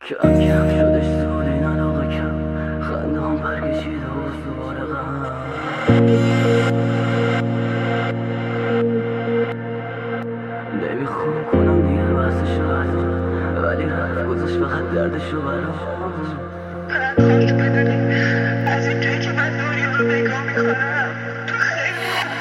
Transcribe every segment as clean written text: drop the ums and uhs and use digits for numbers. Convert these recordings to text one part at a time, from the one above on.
کم کم شدش زود این علاقه کم خنده هم برکشید و دوباره غم نمیخوام کنم دیگه بحثشو الان ولی رفت گذاشت فقط دردشو برام فقط خواست بدونی از این جایی که من دنیا رو نگاه میکنم تو خیلی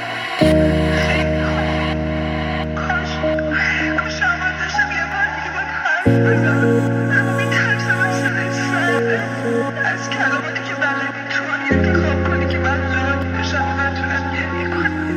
کاش اول داشتم یه بار دیگه باید حرف بزنم اما میترسم از صدای سرده از کلماتی که بلدی تو انتخاب کنی که من راضی باشم و نتونم گریه کنم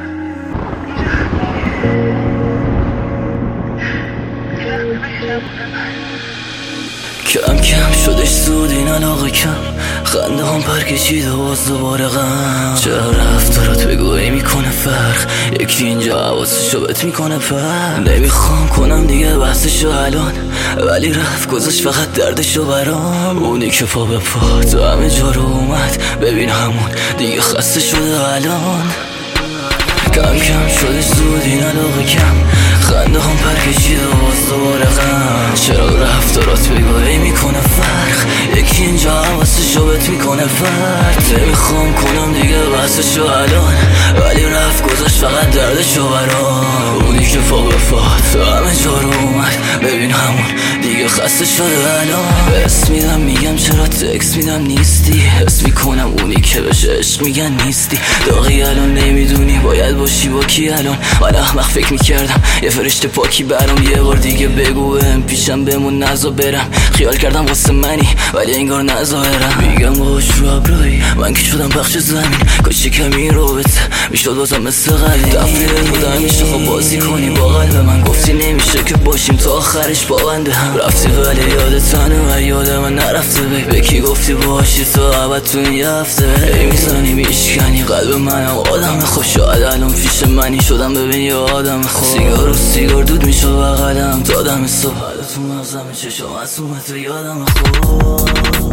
بیرحم مهربون من کم کم شدش زود این علاقه کم خنده هم پرکشید و باز دوباره غم چرا رفتارات بگوی میکنه فرق یکی اینجا حواسشو بهت میکنه پر نمیخوام کنم دیگه بحثشو الان ولی رفت گذاشت فقط دردشو برام اونی که پا به پا تو همه جا رو اومد ببین همون دیگه خسته شده الان کم کم شدش زود این علاقه کم خنده هم پرکشید و باز دوباره غم چرا رفتارات بگاهی میکنه فرق یکی اینجا حواسشو بهت میکنه فرق نمیخوام کنم دیگه بحثشو الان ولی رفت گذاشت فقط دردشو برام اونی که پا به پا تو همه جا رو اومد ببین همون دیگه خسته شده الان اسم میدم میگم چرا تکس میدم نیستی حس میکنم اونی که بهش عشق میگن نیستی داغی الان نمیدونی باید باشی با کی الان من احمق فکر میکردم یه فرشته پاکی برام یه بار دیگه بگو بهم پیشم بمون نزا برم خیال کردم واسه منی ولی انگار نظاهرم میگم باش رو ابرایی من که شدم بخش زمین کاش کمی رابطه میشد بازم مثل قدیم تفریح بودم میشه خب بازی کنی با قلب من گفتی نمیشه که باشیم تا آخرش با بند هم رفتی ولی یادت و یاد من نرفته به کی گفتی باشی تا ابد تو این یه هفته ای میزنی میشکنی قلب منم آدم خوب شاید الان پیش منی شدم ببین یه آدم خوب سیگار و سیگار دود میشه بغلم دادم صبح تو مغزم چشم معصومه تو یادم خوب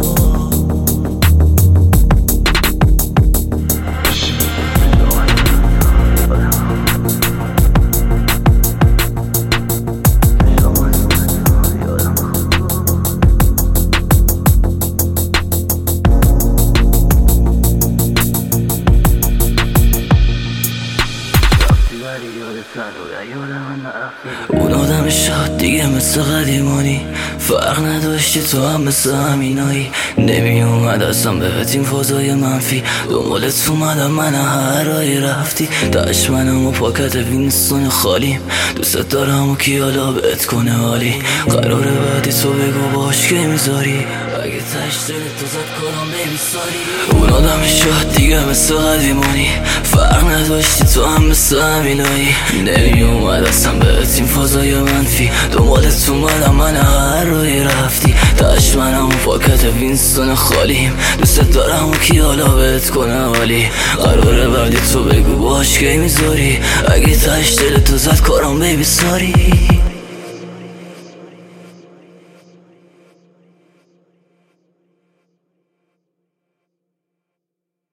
اون آدم شاد دیگه مثل قدیمانی فرق نداشتی تو هم مثل همینایی نمی اومد اصلا بهت این فضای منفی دنبالت اومدم من هر رایی رفتی داشت منم و پاکت وینستون خالیم دوست دارم و کی حالا بهت کنه حالی قراره بعدی تو بگو باش که میذاری اگه تشت تو زد کنم بیبی ساری اون آدم شاد دیگه مثل قدیمانی فرق نداشتی تو هم مثل همینایی نمی اومد اصلا بهت این فضای منفی دنبالت اومدم من هر روی رفتی داشت منم و پاکت وینستون خالیم دوست دارم و کی حالا بهت کنه حالی قراره بعدی تو بگو باش که میذاری اگه تشت تو زد کنم بیبی ساری